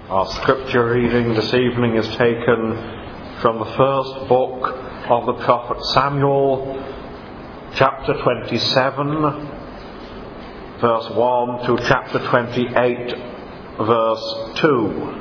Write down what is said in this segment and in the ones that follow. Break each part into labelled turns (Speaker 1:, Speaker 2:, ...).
Speaker 1: Our scripture reading this evening is taken from the first book of the prophet Samuel, chapter 27, verse 1 to chapter 28, verse 2.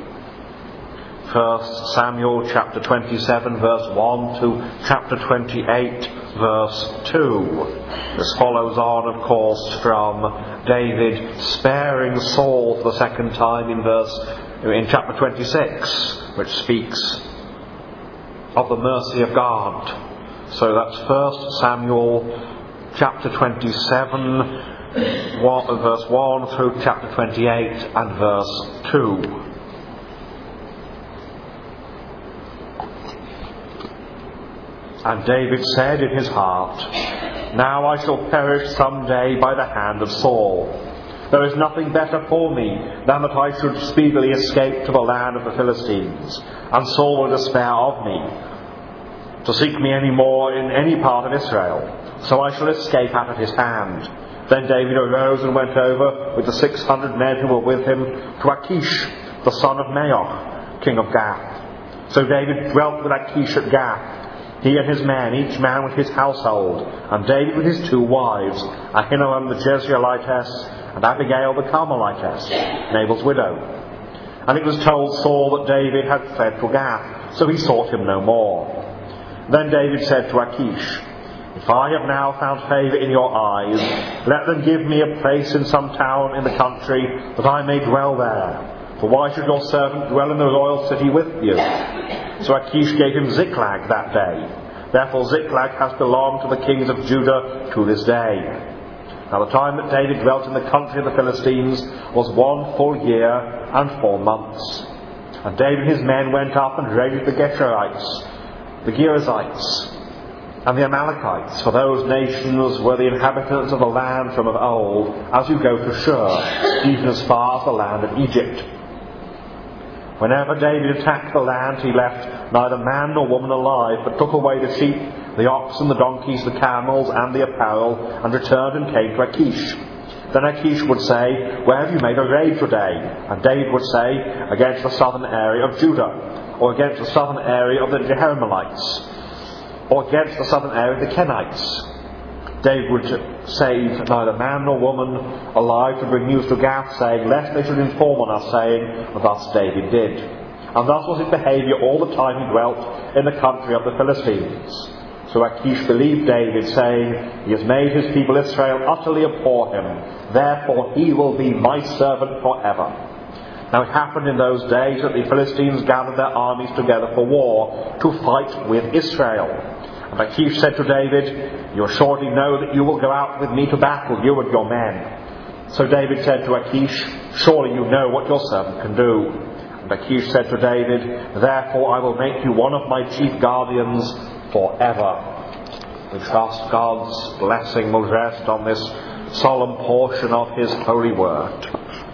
Speaker 1: 1 Samuel chapter 27, verse 1 to chapter 28, verse 2. This follows on, of course, from David sparing Saul for the second time in chapter 26, which speaks of the mercy of God. So that's 1 Samuel chapter 27, verse 1 through chapter 28 and verse 2. And David said in his heart, "Now I shall perish some day by the hand of Saul. There is nothing better for me than that I should speedily escape to the land of the Philistines, and Saul will despair of me, to seek me any more in any part of Israel. So I shall escape out of his hand." Then David arose and went over with the 600 men who were with him to Achish, the son of Maoch, king of Gath. So David dwelt with Achish at Gath, he and his men, each man with his household, and David with his two wives, Ahinoam the Jezreelitess, and Abigail the Carmelitess, Nabal's widow. And it was told Saul that David had fled to Gath, so he sought him no more. Then David said to Achish, "If I have now found favour in your eyes, let them give me a place in some town in the country, that I may dwell there. For why should your servant dwell in the royal city with you?" So Achish gave him Ziklag that day. Therefore Ziklag has belonged to the kings of Judah to this day. Now the time that David dwelt in the country of the Philistines was 1 full year and 4 months. And David and his men went up and raided the Geshurites, the Girzites, and the Amalekites, for those nations were the inhabitants of the land from of old, as you go to Shur, even as far as the land of Egypt. Whenever David attacked the land, he left neither man nor woman alive, but took away the sheep, the oxen, the donkeys, the camels, and the apparel, and returned and came to Achish. Then Achish would say, "Where have you made a raid today?" And David would say, "Against the southern area of Judah, or against the southern area of the Jerahmeelites, or against the southern area of the Kenites." David would save neither man nor woman alive to bring news to Gath, saying, "Lest they should inform on us," saying, "Thus David did." And thus was his behaviour all the time he dwelt in the country of the Philistines. So Achish believed David, saying, "He has made his people Israel utterly abhor him, therefore he will be my servant forever." Now it happened in those days that the Philistines gathered their armies together for war to fight with Israel. And Achish said to David, "You assuredly know that you will go out with me to battle, you and your men." So David said to Achish, "Surely you know what your servant can do." And Achish said to David, "Therefore I will make you one of my chief guardians forever." We trust God's blessing will rest on this solemn portion of his holy word.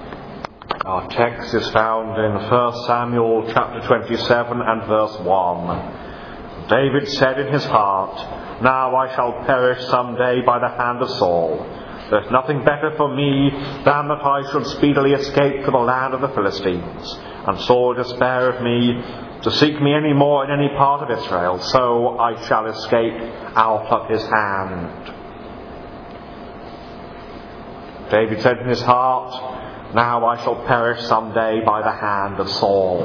Speaker 1: Our text is found in 1 Samuel chapter 27 and verse 1. David said in his heart, "Now I shall perish some day by the hand of Saul. There is nothing better for me than that I should speedily escape to the land of the Philistines, and Saul despair of me, to seek me any more in any part of Israel, so I shall escape out of his hand." David said in his heart, "Now I shall perish some day by the hand of Saul."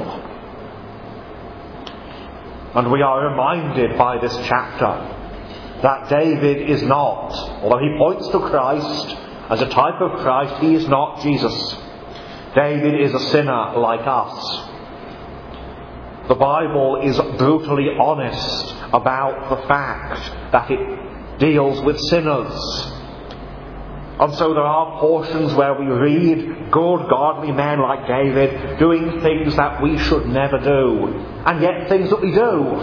Speaker 1: And we are reminded by this chapter that David is not, although he points to Christ as a type of Christ, he is not Jesus. David is a sinner like us. The Bible is brutally honest about the fact that it deals with sinners. And so there are portions where we read good, godly men like David doing things that we should never do, and yet things that we do.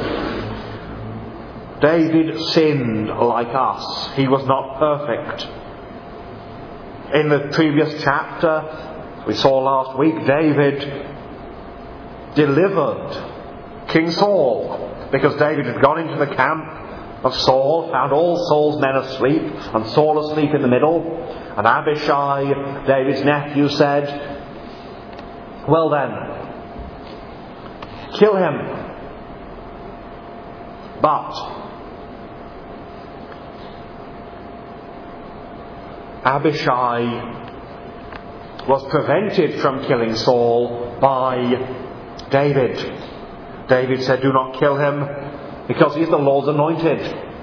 Speaker 1: David sinned like us. He was not perfect. In the previous chapter, we saw last week, David delivered King Saul, because David had gone into the camp of Saul, found all Saul's men asleep, and Saul asleep in the middle. And Abishai, David's nephew, said, "Well then, kill him. But Abishai was prevented from killing Saul by David. David said, "Do not kill him, because he is the Lord's anointed.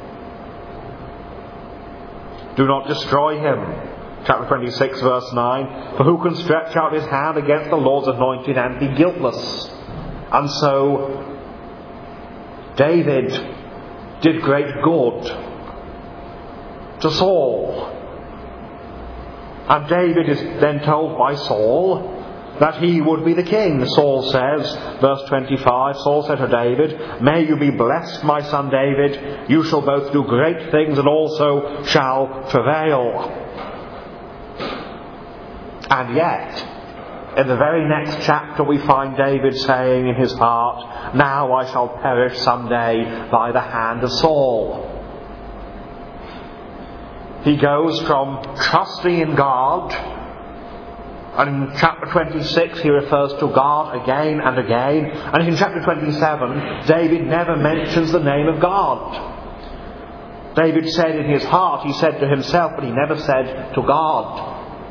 Speaker 1: Do not destroy him." Chapter 26 verse 9. "For who can stretch out his hand against the Lord's anointed and be guiltless?" And so David did great good to Saul. And David is then told by Saul that he would be the king. Saul says, verse 25, Saul said to David, "May you be blessed, my son David. You shall both do great things and also shall prevail." And yet, in the very next chapter we find David saying in his heart, "Now I shall perish someday by the hand of Saul." He goes from trusting in God, and in chapter 26 he refers to God again and again, and in chapter 27 David never mentions the name of God. David said in his heart, he said to himself, but he never said to God.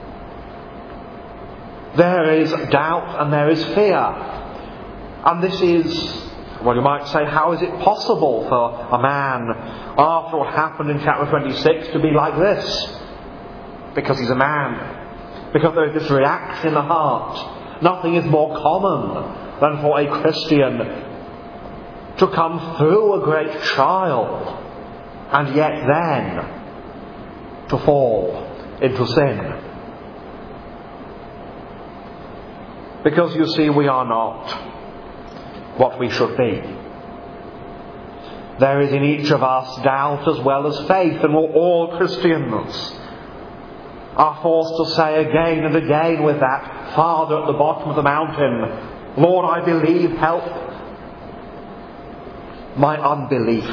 Speaker 1: There is doubt and there is fear. And this is, well, you might say, how is it possible for a man, after what happened in chapter 26, to be like this? Because he's a man. Because there is this reaction in the heart. Nothing is more common than for a Christian to come through a great trial and yet then to fall into sin. Because you see, we are not what we should be. There is in each of us doubt as well as faith, and all Christians are forced to say again and again with that father at the bottom of the mountain, "Lord, I believe, help my unbelief."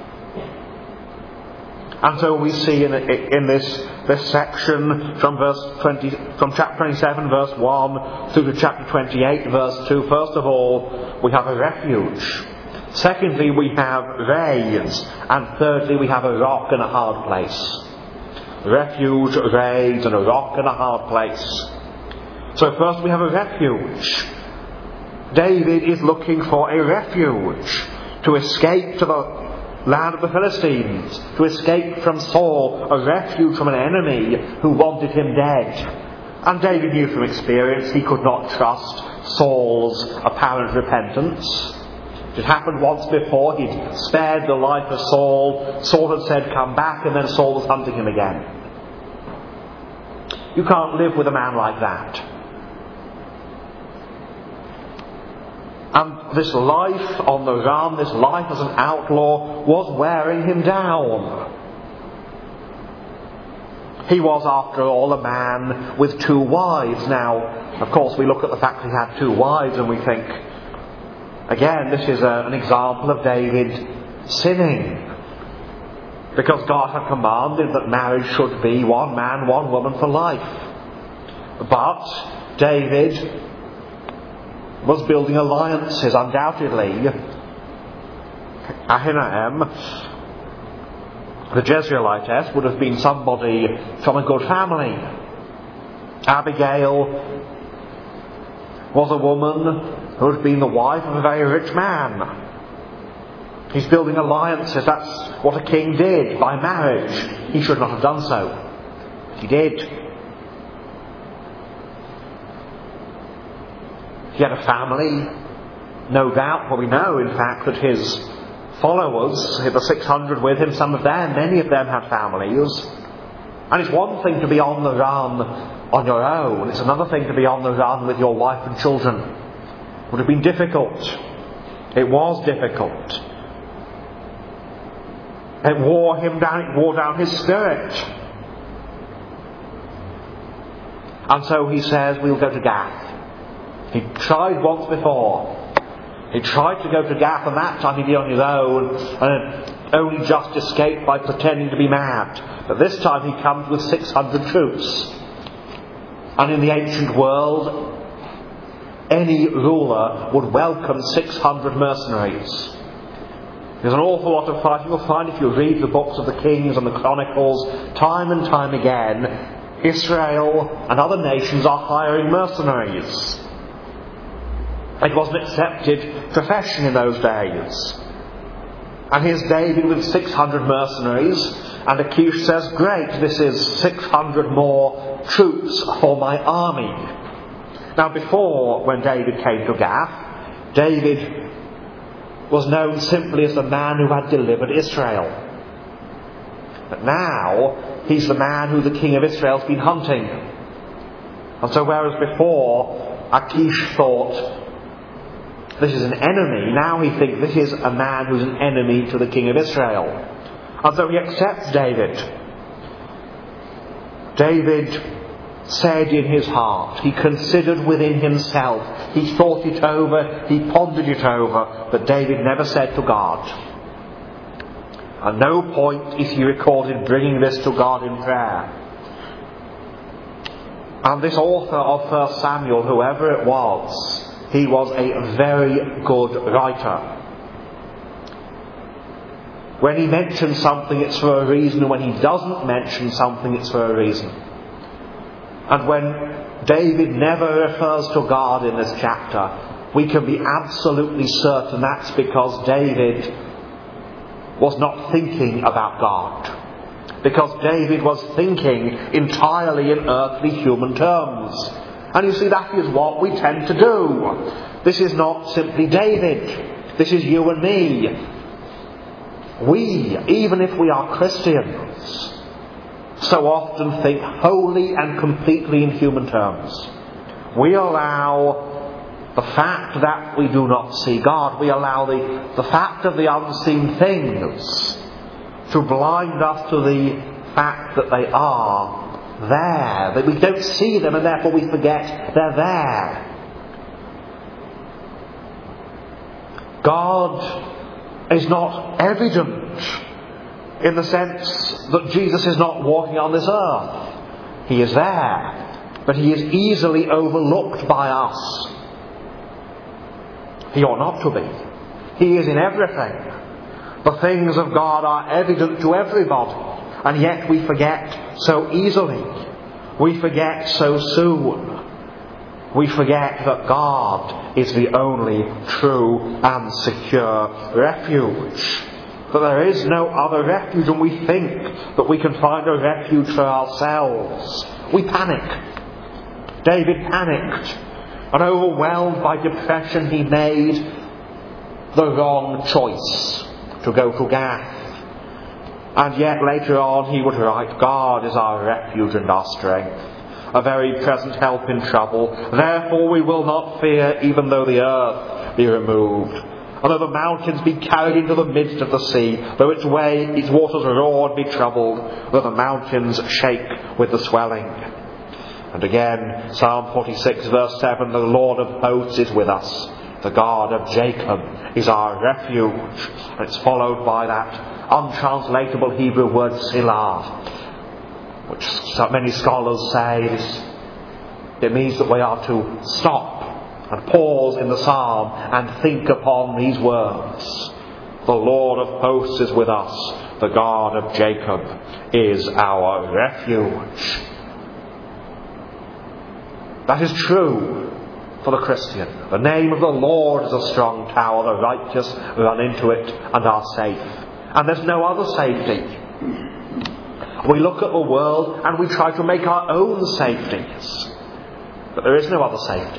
Speaker 1: And so we see in this section from chapter 27 verse 1 through to chapter 28 verse 2, first of all we have a refuge. Secondly we have raids. And thirdly we have a rock and a hard place. Refuge, raids, and a rock and a hard place. So first we have a refuge. David is looking for a refuge to escape to the land of the Philistines, to escape from Saul, a refuge from an enemy who wanted him dead. And David knew from experience he could not trust Saul's apparent repentance. It happened once before. He'd spared the life of Saul. Saul had said, "Come back," and then Saul was hunting him again. You can't live with a man like that. And this life on the run, this life as an outlaw, was wearing him down. He was, after all, a man with 2 wives. Now, of course, we look at the fact he had 2 wives and we think, again, this is an example of David sinning. Because God had commanded that marriage should be 1 man, 1 woman for life. But David was building alliances, undoubtedly. Ahinoam, the Jezreelitess, would have been somebody from a good family. Abigail was a woman who had been the wife of a very rich man. He's building alliances. That's what a king did by marriage. He should not have done so. He did. He had a family, no doubt. Well, we know, in fact, that his followers, the 600 with him, many of them had families. And it's one thing to be on the run on your own. It's another thing to be on the run with your wife and children. It would have been difficult. It was difficult. It wore him down. It wore down his spirit. And so he says, "We'll go to Gath." He tried once before. He tried to go to Gath, and that time he'd be on his own and only just escaped by pretending to be mad. But this time he comes with 600 troops. And in the ancient world, any ruler would welcome 600 mercenaries. There's an awful lot of fighting. You'll find if you read the books of the Kings and the Chronicles, time and time again, Israel and other nations are hiring mercenaries. It was an accepted profession in those days. And here's David with 600 mercenaries, and Achish says, great, this is 600 more troops for my army. Now before, when David came to Gath, David was known simply as the man who had delivered Israel. But now, he's the man who the king of Israel's been hunting. And so whereas before, Achish thought, this is an enemy, now he thinks this is a man who's an enemy to the king of Israel. And so he accepts David. David said in his heart, he considered within himself, he thought it over, he pondered it over, but David never said to God. At no point is he recorded bringing this to God in prayer. And this author of 1 Samuel, whoever it was, he was a very good writer. When he mentions something, it's for a reason, and when he doesn't mention something, it's for a reason. And when David never refers to God in this chapter, we can be absolutely certain that's because David was not thinking about God. Because David was thinking entirely in earthly human terms. And you see, that is what we tend to do. This is not simply David. This is you and me. We, even if we are Christians, so often think wholly and completely in human terms. We allow the fact that we do not see God, we allow the fact of the unseen things to blind us to the fact that they are there, that we don't see them and therefore we forget they're there. God is not evident in the sense that Jesus is not walking on this earth. He is there, but he is easily overlooked by us. He ought not to be. He is in everything. The things of God are evident to everybody, and yet we forget so easily. We forget so soon. We forget that God is the only true and secure refuge. That there is no other refuge, and we think that we can find a refuge for ourselves. We panic. David panicked, and overwhelmed by depression he made the wrong choice to go to Gath. And yet later on he would write, God is our refuge and our strength, a very present help in trouble. Therefore we will not fear, even though the earth be removed, and though the mountains be carried into the midst of the sea, though its waters roar and be troubled, though the mountains shake with the swelling. And again, Psalm 46 verse 7, the Lord of hosts is with us. The God of Jacob is our refuge. And it's followed by that untranslatable Hebrew word Selah, which many scholars say it means that we are to stop and pause in the psalm and think upon these words. The Lord of hosts is with us. The God of Jacob is our refuge. That is true for the Christian. The name of the Lord is a strong tower. The righteous run into it and are safe. And there's no other safety. We look at the world and we try to make our own safeties. But there is no other safety.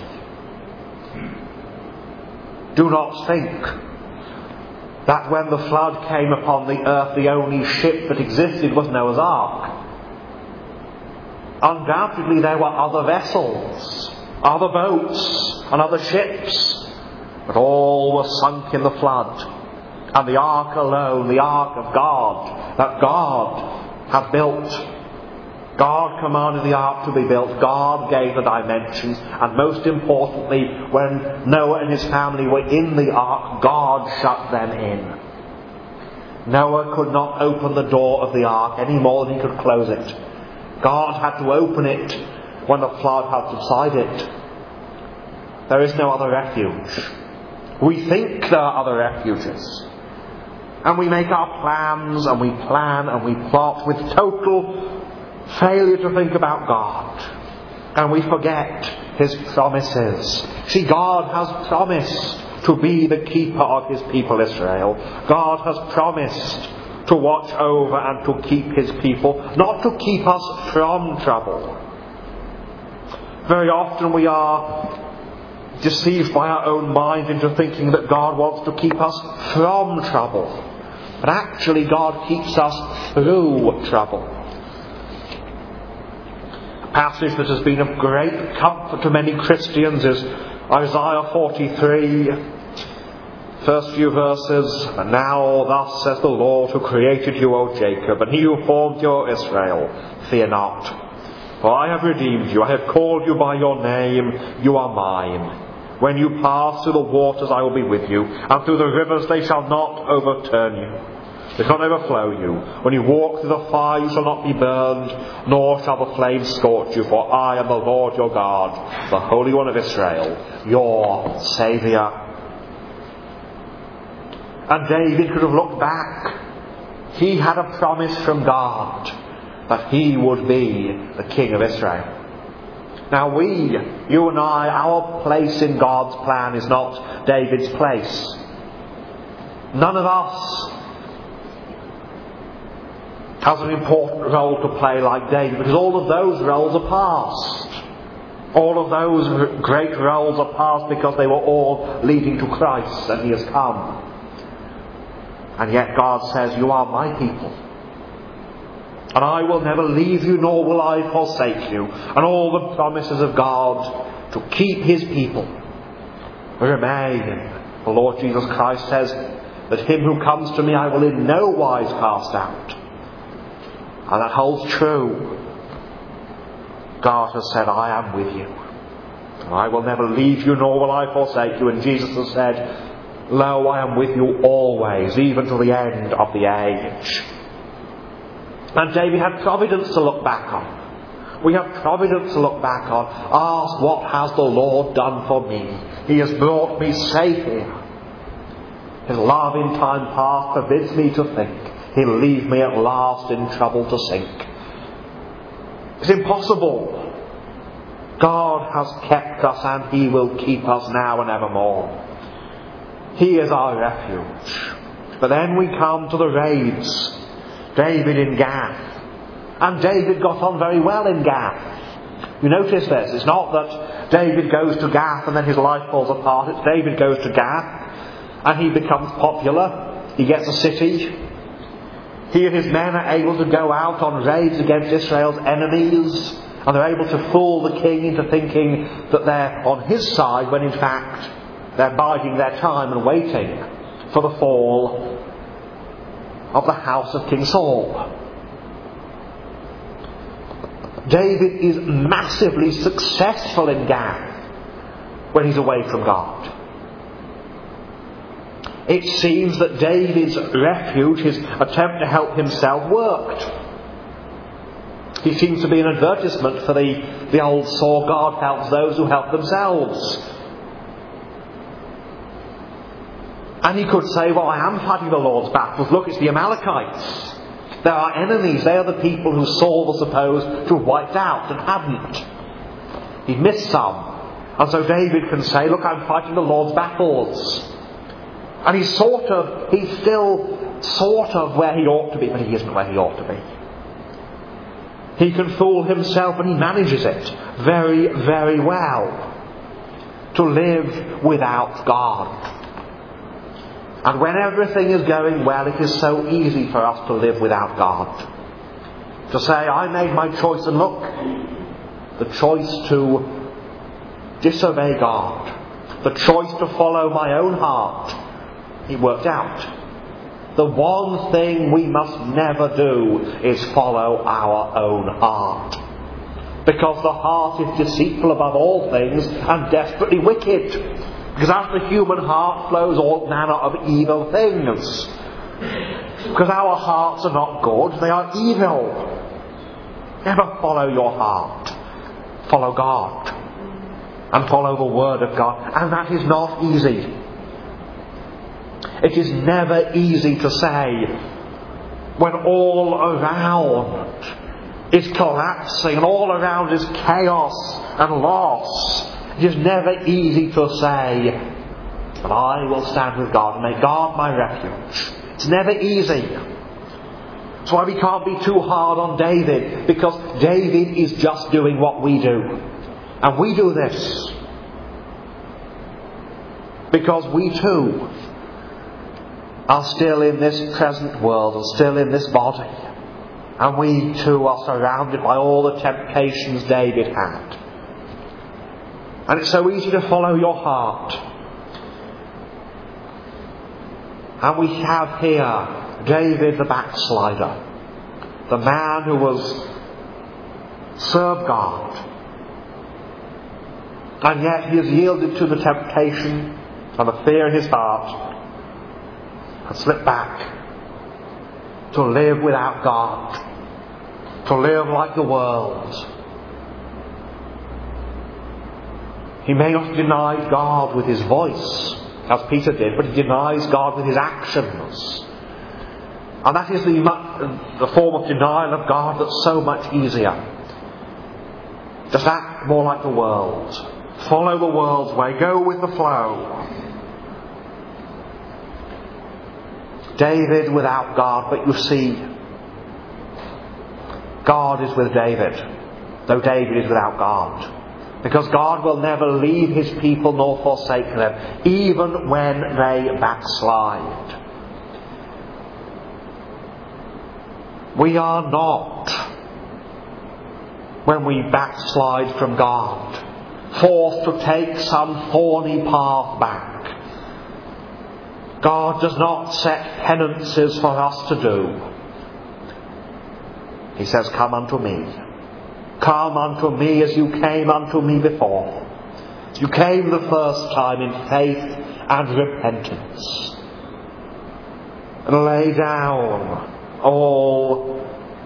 Speaker 1: Do not think that when the flood came upon the earth, the only ship that existed was Noah's Ark. Undoubtedly there were other vessels, other boats and other ships, but all were sunk in the flood. And the ark alone, the ark of God, that God had built. God commanded the ark to be built. God gave the dimensions. And most importantly, when Noah and his family were in the ark, God shut them in. Noah could not open the door of the ark any more than he could close it. God had to open it when the flood had subsided. There is no other refuge. We think there are other refuges. And we make our plans and we plan and we plot with total failure to think about God. And we forget His promises. See, God has promised to be the keeper of His people Israel. God has promised to watch over and to keep His people, not to keep us from trouble. Very often we are deceived by our own mind into thinking that God wants to keep us from trouble. But actually God keeps us through trouble. A passage that has been of great comfort to many Christians is Isaiah 43, first few verses. And now thus says the Lord who created you, O Jacob, and He who formed you, O Israel, fear not. For I have redeemed you, I have called you by your name, you are mine. When you pass through the waters I will be with you, and through the rivers they shall not overturn you. They shall not overflow you. When you walk through the fire you shall not be burned, nor shall the flames scorch you, for I am the Lord your God, the Holy One of Israel, your Saviour. And David could have looked back. He had a promise from God that he would be the King of Israel. Now you and I, our place in God's plan is not David's place. None of us has an important role to play like David, because all of those roles are past. All of those great roles are past because they were all leading to Christ, and He has come. And yet God says, you are my people. And I will never leave you, nor will I forsake you. And all the promises of God to keep His people remain. The Lord Jesus Christ says that him who comes to me I will in no wise cast out. And that holds true. God has said, I am with you. And I will never leave you, nor will I forsake you. And Jesus has said, lo, I am with you always, even to the end of the age. And David had providence to look back on. We have providence to look back on. Ask, what has the Lord done for me? He has brought me safe here. His love in time past forbids me to think He'll leave me at last in trouble to sink. It's impossible. God has kept us and He will keep us now and evermore. He is our refuge. But then we come to the raids. David in Gath. And David got on very well in Gath. You notice this. It's not that David goes to Gath and then his life falls apart. It's David goes to Gath and he becomes popular. He gets a city. He and his men are able to go out on raids against Israel's enemies. And they're able to fool the king into thinking that they're on his side, when in fact they're biding their time and waiting for the fall of the house of King Saul. David is massively successful in Gath when he's away from God. It seems that David's refuge, his attempt to help himself, worked. He seems to be an advertisement for the old saw, God helps those who help themselves. And he could say, well, I am fighting the Lord's battles. Look, it's the Amalekites. They're our enemies. They are the people who Saul was supposed to have wiped out and hadn't. He'd missed some. And so David can say, look, I'm fighting the Lord's battles. And he's still sort of where he ought to be, but he isn't where he ought to be. He can fool himself, and he manages it very, very well. To live without God. And when everything is going well, it is so easy for us to live without God. To say, I made my choice, and look, the choice to disobey God, the choice to follow my own heart, it worked out. The one thing we must never do is follow our own heart. Because the heart is deceitful above all things and desperately wicked. Because out of the human heart flows all manner of evil things. Because our hearts are not good, they are evil. Never follow your heart. Follow God. and follow the Word of God. And that is not easy. It is never easy to say when all around is collapsing and all around is chaos and loss. It is never easy to say, but I will stand with God and make God my refuge. It's never easy. That's why we can't be too hard on David, because David is just doing what we do. And we do this because we too are still in this present world and still in this body. And we too are surrounded by all the temptations David had. And it's so easy to follow your heart. And we have here David the backslider, the man who served God, and yet he has yielded to the temptation and the fear in his heart and slipped back to live without God, to live like the world. He may not have denied God with his voice, as Peter did, but he denies God with his actions. And that is the form of denial of God that's so much easier. Just act more like the world. Follow the world's way. Go with the flow. David without God, but you see, God is with David, though David is without God. Because God will never leave his people nor forsake them, even when they backslide. We are not, when we backslide from God, forced to take some thorny path back. God does not set penances for us to do. He says, come unto me. Come unto me as you came unto me before. You came the first time in faith and repentance. And lay down all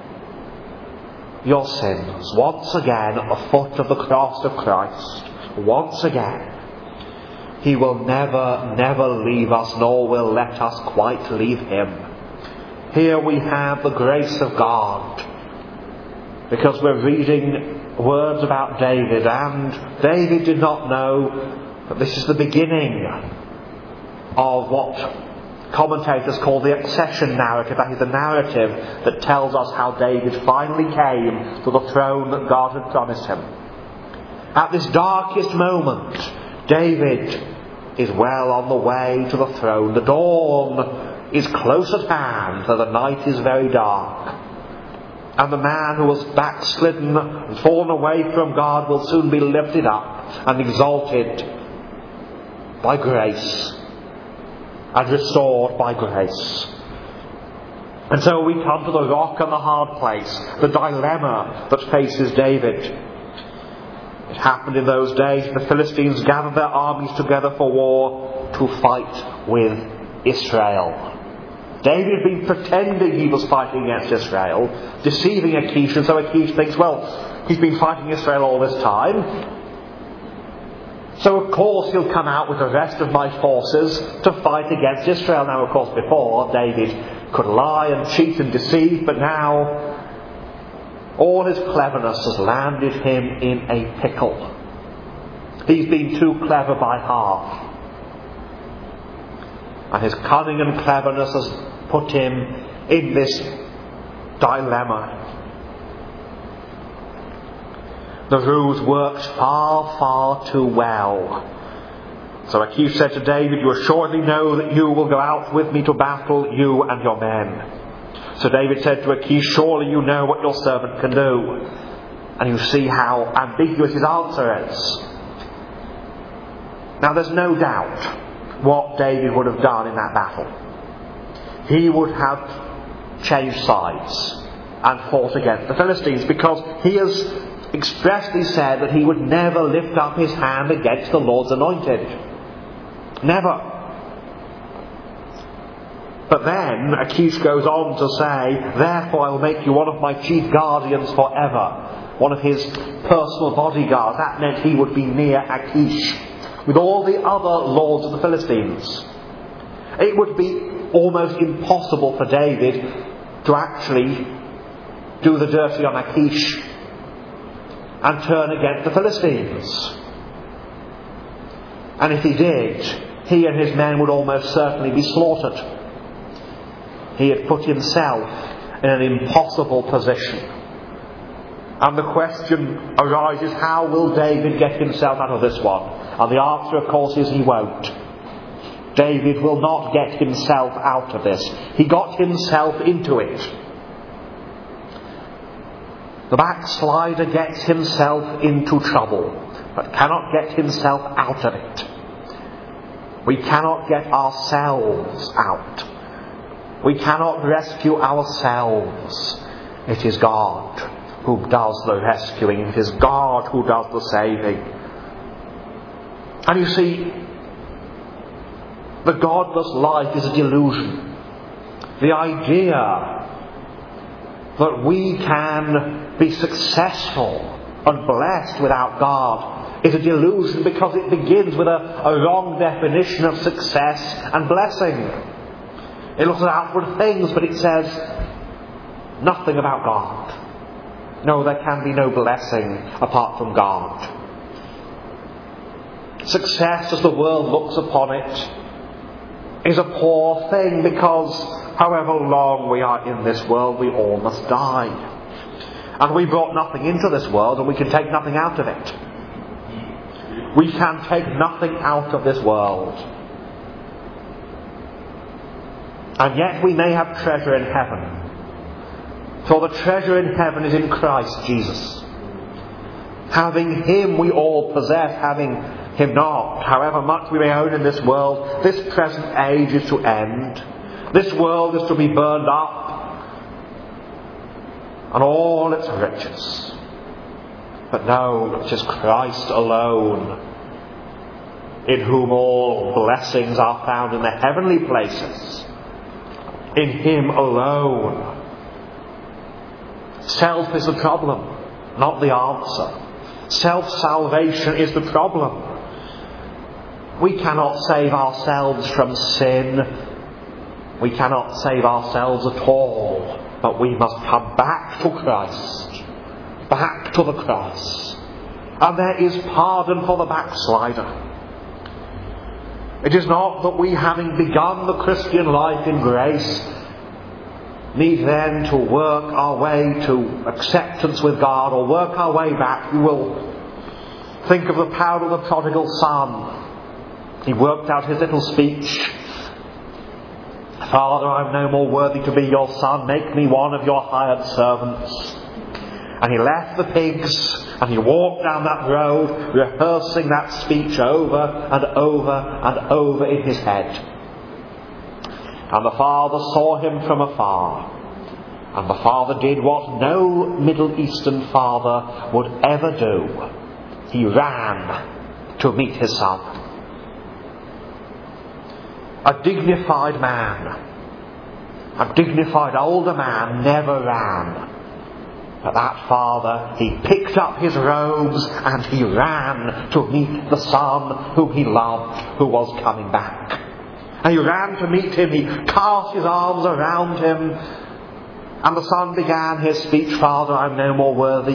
Speaker 1: your sins once again at the foot of the cross of Christ. Once again. He will never, never leave us, nor will let us quite leave him. Here we have the grace of God, because we're reading words about David, and David did not know that this is the beginning of what commentators call the accession narrative. That is the narrative that tells us how David finally came to the throne that God had promised him. At this darkest moment, David is well on the way to the throne. The dawn is close at hand, though the night is very dark. And the man who was backslidden and fallen away from God will soon be lifted up and exalted by grace and restored by grace. And so we come to the rock and the hard place, the dilemma that faces David. It happened in those days the Philistines gathered their armies together for war to fight with Israel. David had been pretending he was fighting against Israel, deceiving Achish, and so Achish thinks, well, he's been fighting Israel all this time, so of course he'll come out with the rest of my forces to fight against Israel. Now, of course, before, David could lie and cheat and deceive, but now all his cleverness has landed him in a pickle. He's been too clever by half. And his cunning and cleverness has put him in this dilemma. The ruse worked far, far too well. So Achish said to David, you assuredly know that you will go out with me to battle, you and your men. So David said to Achish, surely you know what your servant can do. And you see how ambiguous his answer is. Now there's no doubt what David would have done in that battle. He would have changed sides and fought against the Philistines, because he has expressly said that he would never lift up his hand against the Lord's anointed. Never. But then Achish goes on to say, therefore I will make you one of my chief guardians forever. one of his personal bodyguards. That meant he would be near Achish with all the other lords of the Philistines. It would be almost impossible for David to actually do the dirty on Achish and turn against the Philistines. And if he did, he and his men would almost certainly be slaughtered. He had put himself in an impossible position. And the question arises, how will David get himself out of this one? And the answer, of course, is he won't. David will not get himself out of this. He got himself into it. The backslider gets himself into trouble, but cannot get himself out of it. We cannot get ourselves out. We cannot rescue ourselves. It is God who does the rescuing. It is God who does the saving. And you see, the godless life is a delusion. The idea that we can be successful and blessed without God is a delusion, because it begins with a wrong definition of success and blessing. It looks at outward things, but it says nothing about God. No, there can be no blessing apart from God. Success, as the world looks upon it, is a poor thing, because however long we are in this world, we all must die. And we brought nothing into this world, and we can take nothing out of it. We can take nothing out of this world. And yet we may have treasure in heaven. For the treasure in heaven is in Christ Jesus. Having Him we all possess, having Him not, however much we may own in this world, this present age is to end. This world is to be burned up, and all its riches. But no, it is Christ alone, in whom all blessings are found in the heavenly places. In Him alone. Self is the problem, not the answer. Self-salvation is the problem. We cannot save ourselves from sin. We cannot save ourselves at all. But we must come back to Christ. Back to the cross. And there is pardon for the backslider. It is not that we, having begun the Christian life in grace, need then to work our way to acceptance with God, or work our way back. You will think of the parable of the prodigal son. He worked out his little speech. Father, I'm no more worthy to be your son. Make me one of your hired servants. And he left the pigs, and he walked down that road, rehearsing that speech over and over and over in his head. And the father saw him from afar. And the father did what no Middle Eastern father would ever do. He ran to meet his son. A dignified man, a dignified older man, never ran. But that father, he picked up his robes and he ran to meet the son whom he loved, who was coming back. And he ran to meet him, he cast his arms around him, and the son began his speech, Father, I'm no more worthy.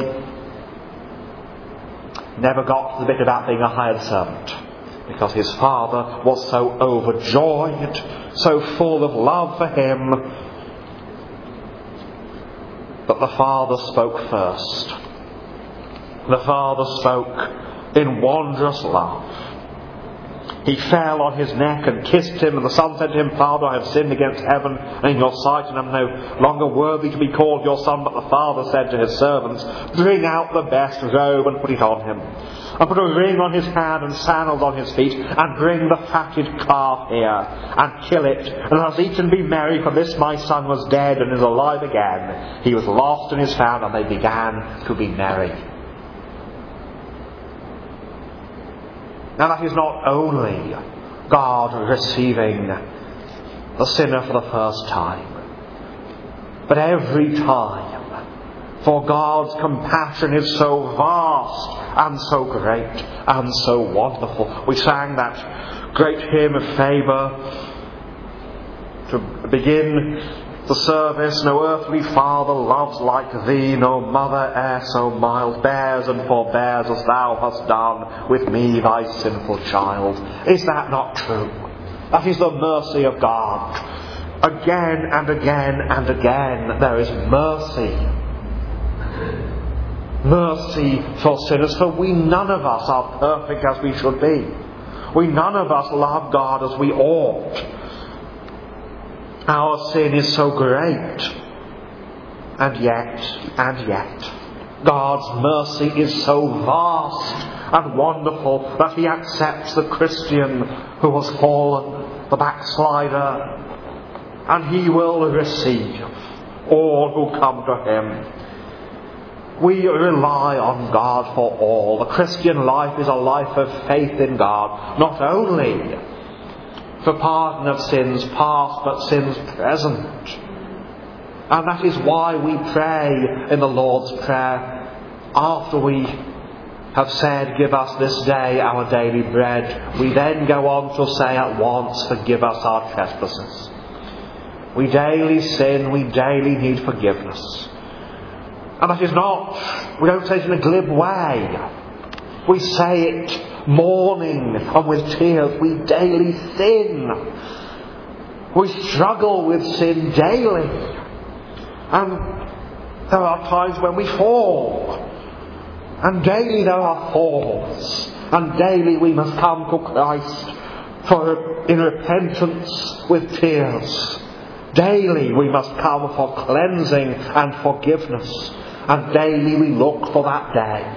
Speaker 1: Never got to the bit about being a hired servant, because his father was so overjoyed, so full of love for him. But the father spoke first. The father spoke in wondrous love. He fell on his neck and kissed him, and the son said to him, Father, I have sinned against heaven and in your sight, and am no longer worthy to be called your son. But the father said to his servants, Bring out the best robe and put it on him, and put a ring on his hand and sandals on his feet, and bring the fatted calf here, and kill it, and let us eat and be merry, for this my son was dead and is alive again. He was lost and is found, and they began to be merry. Now that is not only God receiving the sinner for the first time, but every time For God's compassion is so vast and so great and so wonderful. We sang that great hymn of Faber to begin the service. No earthly father loves like thee, no mother e'er so mild bears and forbears as thou hast done with me, thy sinful child. Is that not true? That is the mercy of God. Again and again and again there is mercy. Mercy for sinners, for we none of us are perfect as we should be. We none of us love God as we ought. Our sin is so great. And yet, God's mercy is so vast and wonderful that He accepts the Christian who has fallen, the backslider, and He will receive all who come to Him. We rely on God for all. The Christian life is a life of faith in God, not only for pardon of sins past, but sins present. And that is why we pray in the Lord's Prayer, after we have said, give us this day our daily bread, we then go on to say at once, forgive us our trespasses. We daily sin, we daily need forgiveness. And that is not, we don't say it in a glib way. We say it mourning and with tears. We daily sin. We struggle with sin daily. And there are times when we fall. And daily there are falls. And daily we must come to Christ in repentance with tears. Daily we must come for cleansing and forgiveness. And daily we look for that day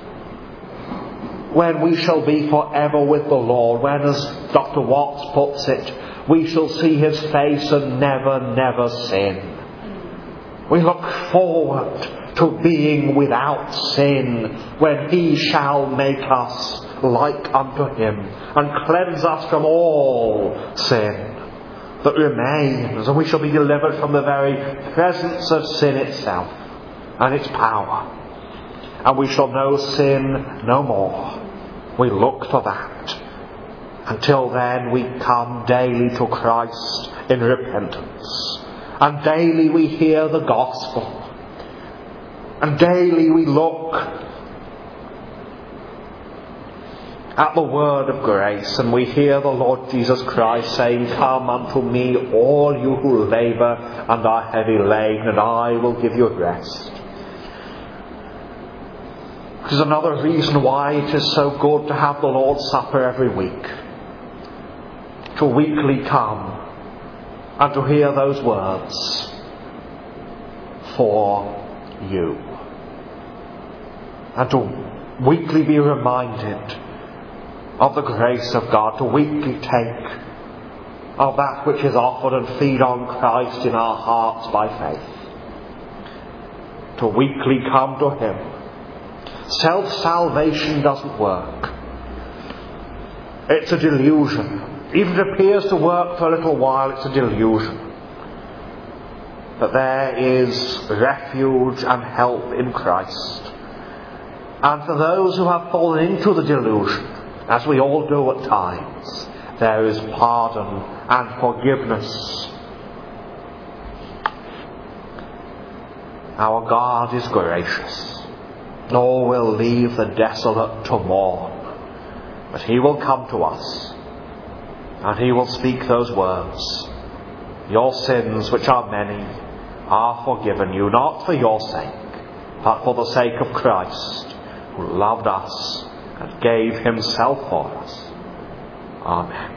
Speaker 1: when we shall be forever with the Lord, when, as Dr. Watts puts it, we shall see His face and never sin. We look forward to being without sin when He shall make us like unto Him and cleanse us from all sin that remains, and we shall be delivered from the very presence of sin itself and its power, and we shall know sin no more. We look for that. Until then we come daily to Christ in repentance, and daily we hear the gospel, and daily we look at the word of grace, and we hear the Lord Jesus Christ saying, come unto me all you who labour and are heavy laden, and I will give you rest. Which is another reason why it is so good to have the Lord's Supper every week. To weekly come and to hear those words, for you. And to weekly be reminded of the grace of God, to weekly take of that which is offered and feed on Christ in our hearts by faith. To weekly come to Him. Self-salvation doesn't work. It's a delusion. Even if it appears to work for a little while, it's a delusion. But there is refuge and help in Christ. And for those who have fallen into the delusion, as we all do at times, there is pardon and forgiveness. Our God is gracious, nor will leave the desolate to mourn, but He will come to us, and He will speak those words, your sins, which are many, are forgiven you, not for your sake, but for the sake of Christ, who loved us and gave Himself for us. Amen.